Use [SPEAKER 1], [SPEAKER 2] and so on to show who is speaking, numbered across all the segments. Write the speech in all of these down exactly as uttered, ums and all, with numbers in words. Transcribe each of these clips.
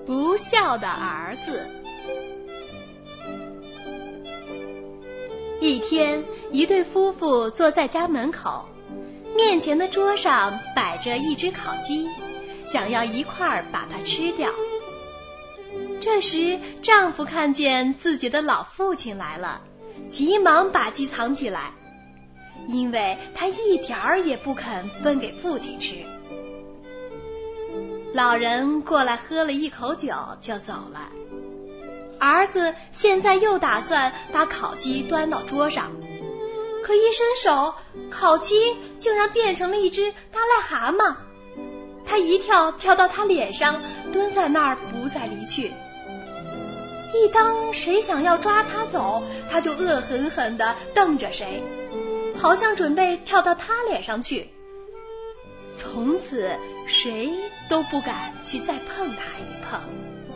[SPEAKER 1] 不孝的儿子。一天，一对夫妇坐在家门口，面前的桌上摆着一只烤鸡，想要一块儿把它吃掉。这时，丈夫看见自己的老父亲来了，急忙把鸡藏起来，因为他一点儿也不肯分给父亲吃。老人过来喝了一口酒就走了。儿子现在又打算把烤鸡端到桌上，可一伸手，烤鸡竟然变成了一只大癞蛤蟆。他一跳跳到他脸上，蹲在那儿不再离去。一当谁想要抓他走，他就恶狠狠地瞪着谁，好像准备跳到他脸上去。从此谁都不敢去再碰他一碰。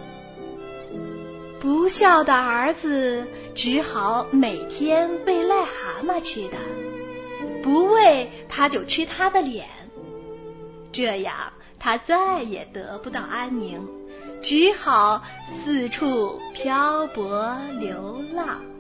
[SPEAKER 1] 不孝的儿子只好每天喂癞蛤蟆吃的，不喂他就吃他的脸。这样他再也得不到安宁，只好四处漂泊流浪。